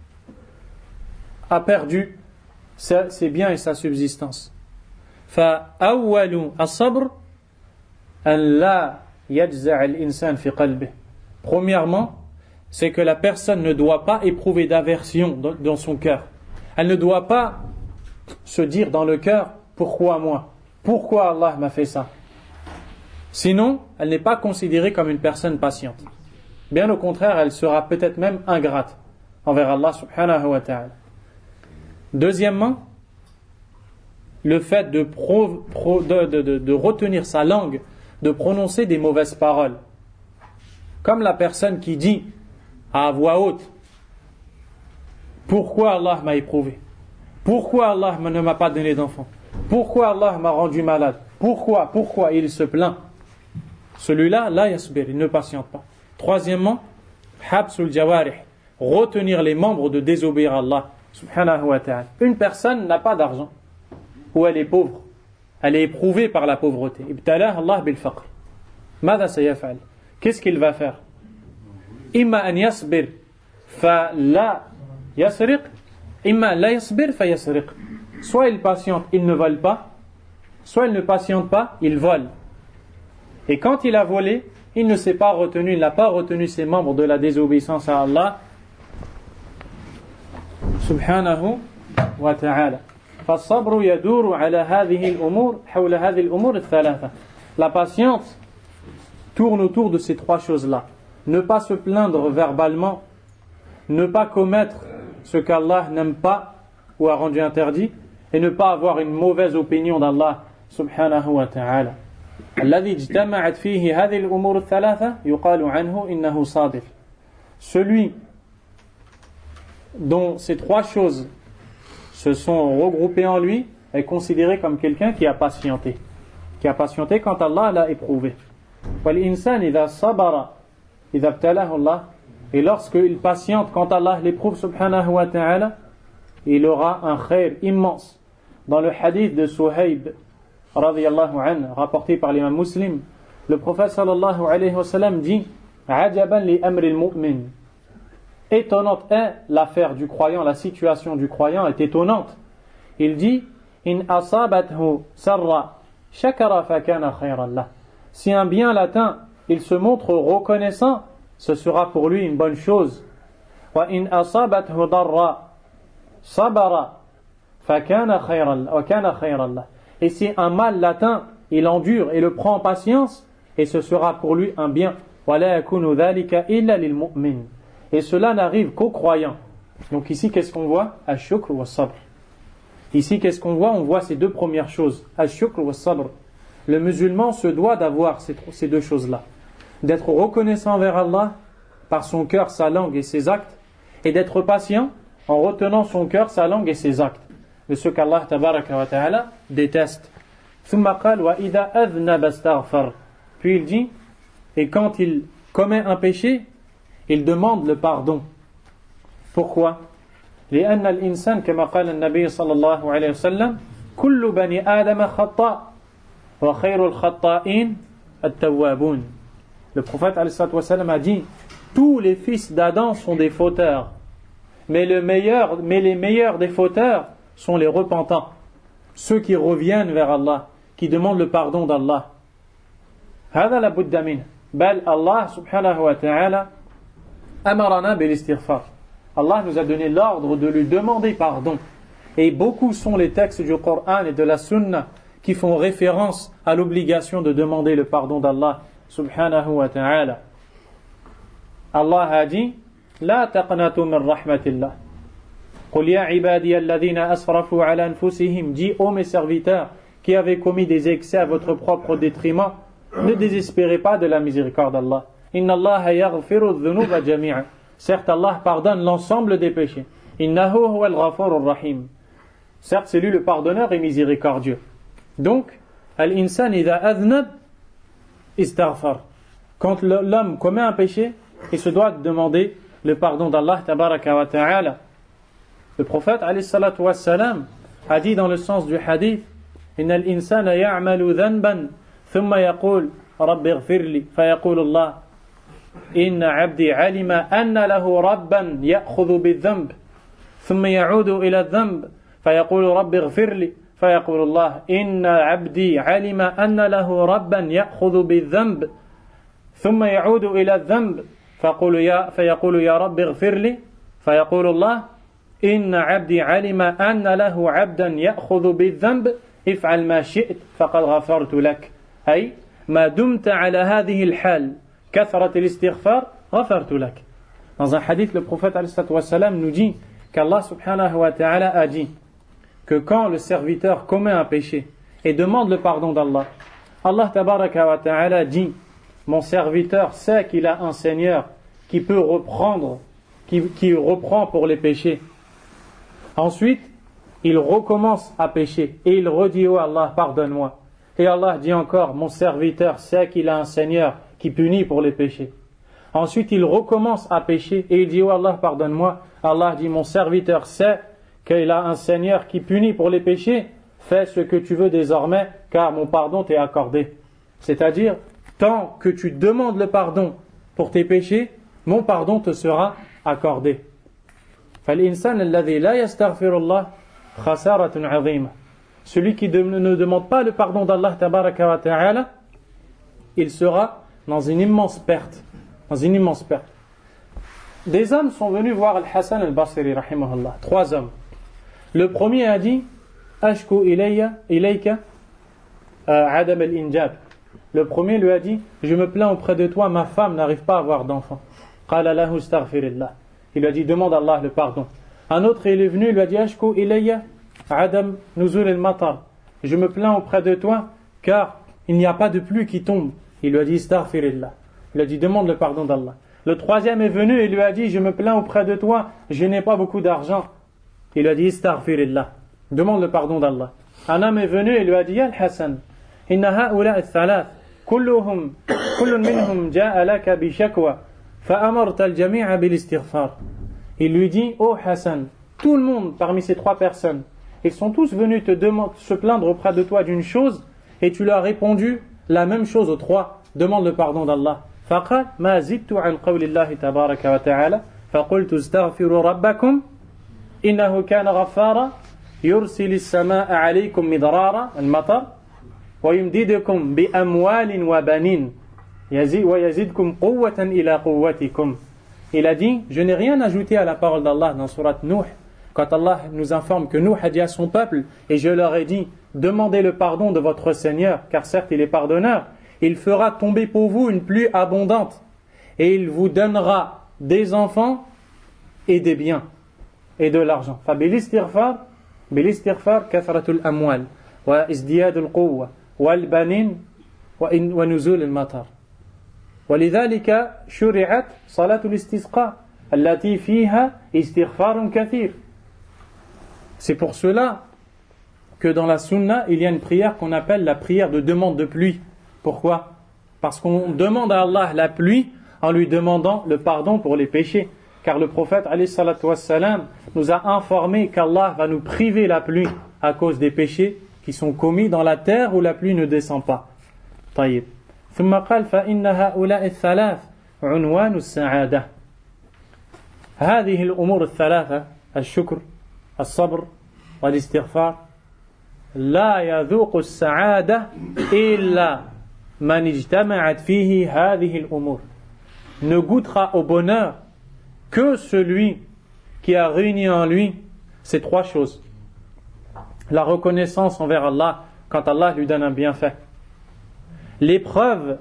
a perdu ses biens et sa subsistance. فَأَوَّلُ الصَّبْرِ أَنْ لَا يَجْزَعَ الْإِنسَانِ فِي قَلْبِهِ. Premièrement, c'est que la personne ne doit pas éprouver d'aversion dans son cœur. Elle ne doit pas se dire dans le cœur, pourquoi moi? Pourquoi Allah m'a fait ça? Sinon, elle n'est pas considérée comme une personne patiente. Bien au contraire, elle sera peut-être même ingrate envers Allah subhanahu wa ta'ala. Deuxièmement, le fait de retenir sa langue, de prononcer des mauvaises paroles. Comme la personne qui dit à voix haute, pourquoi Allah m'a éprouvé? Pourquoi Allah ne m'a pas donné d'enfant? Pourquoi Allah m'a rendu malade? Pourquoi il se plaint? Celui-là, la yasbir, il ne patiente pas. Troisièmement, habsul jawarih, retenir les membres de désobéir à Allah subhanahu wa ta'ala. Une personne n'a pas d'argent, ou elle est pauvre, elle est éprouvée par la pauvreté. Ibtalah Allah bil faqr. Mada sayaf'al? Qu'est-ce qu'il va faire? Imma an yasbir fa la yasriq, imma la yasbir fa yasriq. Soit il patiente, il ne vole pas, soit il ne patiente pas, il vole. Et quand il a volé, il ne s'est pas retenu, il n'a pas retenu ses membres de la désobéissance à Allah subhanahu wa ta'ala. فالصبر يدور على هذه الأمور حول هذه الأمور الثلاثة. La patience tourne autour de ces trois choses-là. Ne pas se plaindre verbalement, ne pas commettre ce qu'Allah n'aime pas ou a rendu interdit, et ne pas avoir une mauvaise opinion d'Allah subhanahu wa ta'ala. الذي اجتمعت فيه هذه الأمور الثلاثة يقال عنه إنه صادق. Celui dont ces trois choses se sont regroupées en lui est considéré comme quelqu'un qui a patienté quand Allah l'a éprouvé. والإنسان إذا صبر إذا ابتلاه الله, et lorsqu'il patiente quand Allah l'éprouve subhanahu wa ta'ala, il aura un khayr immense. Dans le hadith de Suhayb radiyallahu anhu, rapporté par l'imam Muslim, le prophète sallallahu alayhi wa sallam dit: Ajaban li amri al-mu'min. Étonnante est l'affaire du croyant, la situation du croyant est étonnante. Il dit: In asabathu sarra shakara fakana khayran lah. Si un bien l'atteint, il se montre reconnaissant, ce sera pour lui une bonne chose. Wa in asabathu darra sabara fakana khayran lah. Et si un mal l'atteint, il endure et le prend en patience, et ce sera pour lui un bien. Wala yakunu dhalika illa lil mu'min. Et cela n'arrive qu'aux croyants. Donc ici, qu'est-ce qu'on voit? Ash-shukr wa sabr. Ici, qu'est-ce qu'on voit? On voit ces deux premières choses. Ash-shukr wa sabr. Le musulman se doit d'avoir ces deux choses-là. D'être reconnaissant envers Allah par son cœur, sa langue et ses actes, et d'être patient en retenant son cœur, sa langue et ses actes. De ce qu'Allah tabaraka wa ta'ala déteste. Puis il dit, et quand il commet un péché, il demande le pardon. Pourquoi? لأن الإنسان كما قال النبي صلى الله عليه وسلم كل بني آدم خطاء وخير الخطائين التوابون. Le prophète alayhi salatu wa sallam a dit: tous les fils d'Adam sont des fauteurs, mais les meilleurs des fauteurs sont les repentants, ceux qui reviennent vers Allah, qui demandent le pardon d'Allah. هذا لا بد منه. بل Allah subhanahu wa ta'ala amarana bil istighfar. Allah nous a donné l'ordre de lui demander pardon. Et beaucoup sont les textes du Coran et de la Sunna qui font référence à l'obligation de demander le pardon d'Allah subhanahu wa ta'ala. Allah a dit: La taqnatu min rahmatillah. Qul ya ibadiya alladhina asrafu ala anfusihim. Dis, ô mes serviteurs qui avez commis des excès à votre propre détriment, ne désespérez pas de la miséricorde d'Allah. Inna Allah yaghfiru dhunuba jami'a. Certes, Allah pardonne l'ensemble des péchés. Innahu huwal ghafurur rahim. Certes, c'est lui le pardonneur et miséricordieux. Donc, al-insan idha adhnab istaghfar. Quand l'homme commet un péché, il se doit demander le pardon d'Allah tabaraka wa ta'ala. Le prophète alayhi salatu wa salam a dit dans le sens du hadith: Inna al-insana ya'malu dhanban thumma yaqul rabbi ighfirli fayaqul Allah إن عبدي علم أن له ربا يأخذ بالذنب ثم يعود إلى الذنب فيقول رب اغفر لي فيقول الله إن عبدي علم أن له ربا يأخذ بالذنب ثم يعود إلى الذنب فيقول يا رب اغفر لي فيقول الله إن عبدي علم أن له عبدا يأخذ بالذنب افعل ما شئت فقد غفرت لك. أي ما دمت على هذه الحال كثرة الاستغفار غفرت لك. Dans un hadith, le prophète alayhi salatu wa salam nous dit qu'Allah subhanahu wa ta'ala a dit que quand le serviteur commet un péché et demande le pardon d'Allah, Allah tabaraka wa ta'ala dit: mon serviteur sait qu'il a un Seigneur qui peut reprendre, qui reprend pour les péchés. Ensuite, il recommence à pécher et il redit: oh Allah, pardonne-moi. Et Allah dit encore: mon serviteur sait qu'il a un Seigneur qui punit pour les péchés. Ensuite, il recommence à pécher et il dit: oh Allah, pardonne-moi. Allah dit: mon serviteur sait qu'il a un Seigneur qui punit pour les péchés. Fais ce que tu veux désormais, car mon pardon t'est accordé. C'est-à-dire, tant que tu demandes le pardon pour tes péchés, mon pardon te sera accordé. فَالْإِنسَانَ الَّذِي لَا يَسْتَغْفِرُ اللَّهِ خَسَارَةٌ عَظِيمَةٌ. Celui qui ne demande pas le pardon d'Allah tabaraka wa ta'ala, il sera dans une immense perte. Des hommes sont venus voir Al-Hassan al-Basri rahimahullah. 3 hommes. Le premier a dit: Ashku ilayka adam al-injab. Le premier lui a dit: je me plains auprès de toi, ma femme n'arrive pas à avoir d'enfant. Qala lahu astaghfirillah. Il lui a dit: demande à Allah le pardon. Un autre, il est venu, il lui a dit: Ashku ilayya Adam nuzul al-matar. Je me plains auprès de toi car il n'y a pas de pluie qui tombe. Il lui a dit astaghfirillah. Il a dit demande le pardon d'Allah. Le troisième est venu et lui a dit je me plains auprès de toi, je n'ai pas beaucoup d'argent. Il lui a dit astaghfirillah. Demande le pardon d'Allah. Un homme est venu et lui a dit ya al-Hasan, inna ha'ula al-thalath kulluhum kullun minhum ja'a laka bi shakwa fa amarta al-jami'a bil istighfar. Il lui dit oh Hassan, tout le monde parmi ces trois personnes, ils sont tous venus se plaindre auprès de toi d'une chose et tu leur as répondu la même chose aux trois. Demande le pardon d'Allah. فقال ما زدت عن قول الله تبارك وتعالى فقلت استغفروا ربكم إنه كان غفارا يرسل السماء عليكم مدرارا المطر ويمددكم بأموال وبنين ويزدكم قوة إلى قوتكم. Il a dit, je n'ai rien ajouté à la parole d'Allah dans surat Nuh, quand Allah nous informe que Nuh a dit à son peuple, et je leur ai dit, demandez le pardon de votre Seigneur, car certes il est pardonneur, il fera tomber pour vous une pluie abondante, et il vous donnera des enfants et des biens, et de l'argent. بالاستغفار كثرة الأموال وازدياد القوة والبنين ونزول المطر. ولذلك شرعت صلاة الاستسقاء التي فيها استغفار كثير. C'est pour cela que dans la sunna, il y a une prière qu'on appelle la prière de demande de pluie. Pourquoi? Parce qu'on demande à Allah la pluie en lui demandant le pardon pour les péchés. Car le prophète alayhi salatu wassalam nous a informé qu'Allah va nous priver la pluie à cause des péchés qui sont commis dans la terre où la pluie ne descend pas. طيب. ثم قال فإن هؤلاء الثلاث عنوان السعادة. هذه الأمور الثلاثة الشكر الصبر والاستغفار لا يذوق السعادة إلا من اجتمعت فيه هذه الأمور. Ne goûtera au bonheur que celui qui a réuni en lui ces trois choses. La reconnaissance envers Allah quand Allah lui donne un bienfait. L'épreuve,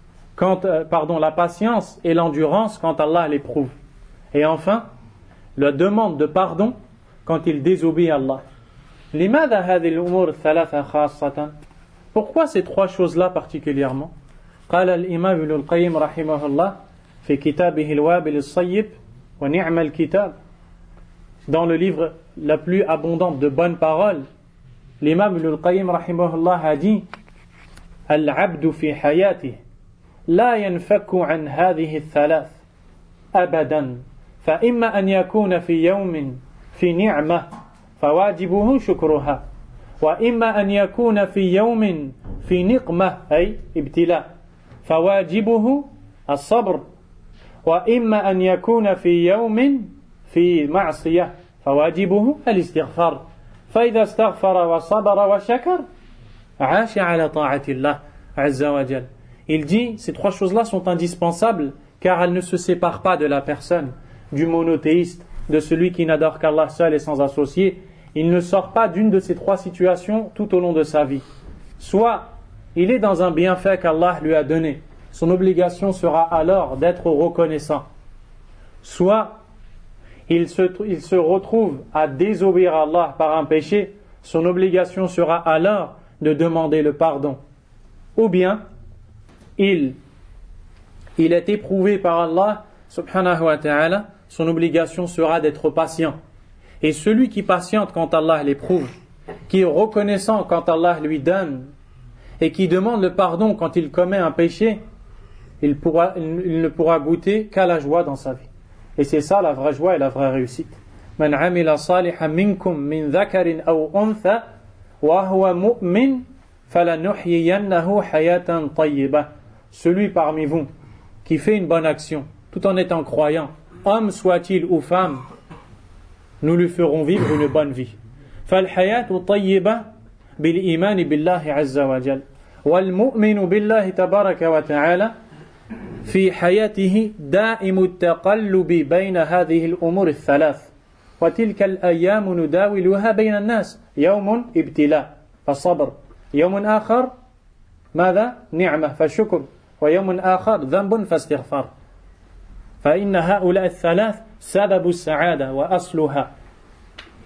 la patience et l'endurance quand Allah l'éprouve. Et enfin, la demande de pardon quand il désobéit à Allah. لماذا هذه الأمور الثلاثة خاصة? Pourquoi ces trois choses-là particulièrement? قال الإمام ابن القيم رحمه الله في كتابه الوابل الصيب ونعم الكتاب. Dans le livre la plus abondante de bonnes paroles, l'imam Ibn al-Qayyim rahimahullah a dit العبد في حياته لا ينفك عن هذه الثلاث أبدا فإما أن يكون في يوم في نعمة فواجبه شكرها وإما أن يكون في يوم في نقمة أي ابتلاء فواجبه الصبر وإما أن يكون في يوم في معصية فواجبه الاستغفار فإذا استغفر وصبر وشكر عاش على طاعة الله عز وجل. Il dit, ces trois choses-là sont indispensables car elles ne se séparent pas de la personne, du monothéiste, de celui qui n'adore qu'Allah seul et sans associé. Il ne sort pas d'une de ces trois situations tout au long de sa vie. Soit il est dans un bienfait qu'Allah lui a donné, son obligation sera alors d'être reconnaissant. Soit il se retrouve à désobéir à Allah par un péché, son obligation sera alors de demander le pardon. Ou bien, il est éprouvé par Allah, subhanahu wa ta'ala, son obligation sera d'être patient. Et celui qui patiente quand Allah l'éprouve, qui est reconnaissant quand Allah lui donne, et qui demande le pardon quand il commet un péché, il ne pourra goûter qu'à la joie dans sa vie. Et c'est ça la vraie joie et la vraie réussite. Man amila salihan minkum min dhakarin aw untha wa huwa mu'min falanuhyiyannahu hayatan tayyibah. Celui parmi vous qui fait une bonne action tout en étant croyant, homme soit-il ou femme, nous lui ferons vivre une bonne vie. فالحياة طيبة بالإيمان بالله عز وجل والمؤمن بالله تبارك وتعالى في حياته دائم التقلب بين هذه الأمور الثلاث وتلك الأيام نداولها بين الناس يوم ابتلاء فصبر يوم آخر ماذا؟ نعمة فشكر ويوم آخر ذنب فاستغفار فإن هؤلاء الثلاث سبب السعادة وأصلها.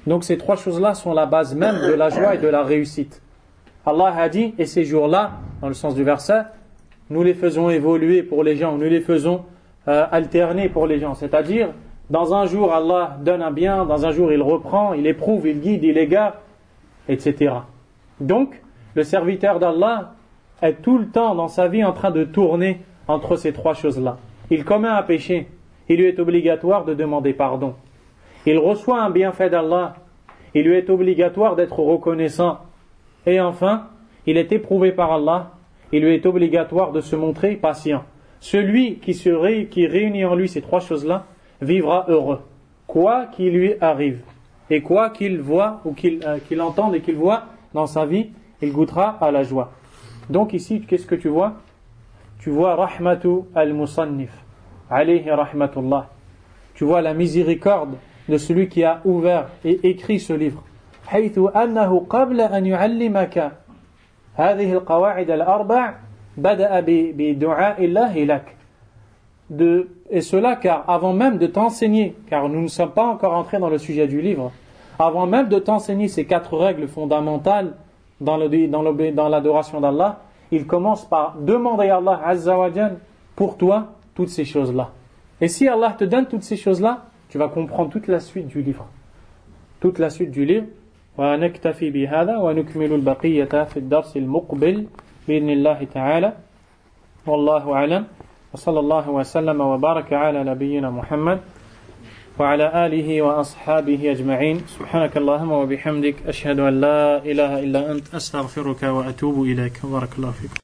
Donc ces trois choses-là sont la base même de la joie et de la réussite. Allah a dit, et ces jours-là, dans le sens du verset, nous les faisons évoluer pour les gens, nous les faisons alterner pour les gens. C'est-à-dire, dans un jour, Allah donne un bien, dans un jour, il reprend, il éprouve, il guide, il égare, etc. Donc, le serviteur d'Allah est tout le temps dans sa vie en train de tourner entre ces trois choses-là. Il commet un péché, il lui est obligatoire de demander pardon. Il reçoit un bienfait d'Allah, il lui est obligatoire d'être reconnaissant. Et enfin, il est éprouvé par Allah, il lui est obligatoire de se montrer patient. Celui qui réunit en lui ces trois choses-là vivra heureux, quoi qu'il lui arrive. Et quoi qu'il voit ou qu'il entende et qu'il voit dans sa vie, il goûtera à la joie. Donc ici, qu'est-ce que tu vois? Tu vois rahmatu al-musannif, alayhi rahmatullah. Tu vois la miséricorde de celui qui a ouvert et écrit ce livre. حيث أنه قبل أن يعلمك هذه القواعد الأربع بدأ بدعاء الله لك. Et cela car avant même de t'enseigner, car nous ne sommes pas encore entrés dans le sujet du livre, avant même de t'enseigner ces 4 règles fondamentales dans l'adoration d'Allah, il commence par demander à Allah Azza wa Jal pour toi toutes ces choses-là. Et si Allah te donne toutes ces choses-là, tu vas comprendre toute la suite du livre. Toute la suite du livre. ونكتفي بهذا ونكمل البقية في الدرس المقبل بإذن الله تعالى والله أعلم وصلى الله وسلم وبارك على نبينا محمد وعلى آله وأصحابه أجمعين سبحانك اللهم وبحمدك أشهد أن لا إله إلا أنت أستغفرك وأتوب إليك بارك الله فيكم